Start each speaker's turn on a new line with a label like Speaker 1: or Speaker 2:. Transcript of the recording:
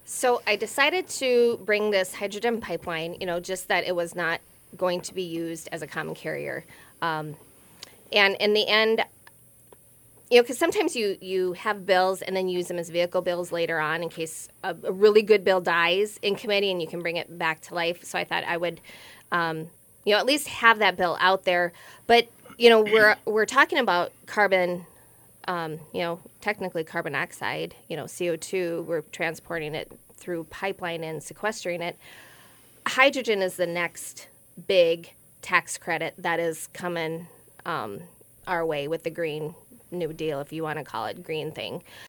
Speaker 1: So I decided to bring this hydrogen pipeline, just that it was not going to be used as a common carrier. And in the end, because sometimes you have bills and then use them as vehicle bills later on in case a really good bill dies in committee and you can bring it back to life. So I thought I would, at least have that bill out there. But we're talking about carbon, technically carbon dioxide, CO2. We're transporting it through pipeline and sequestering it. Hydrogen is the next big tax credit that is coming our way with the Green New Deal, if you want to call it green thing.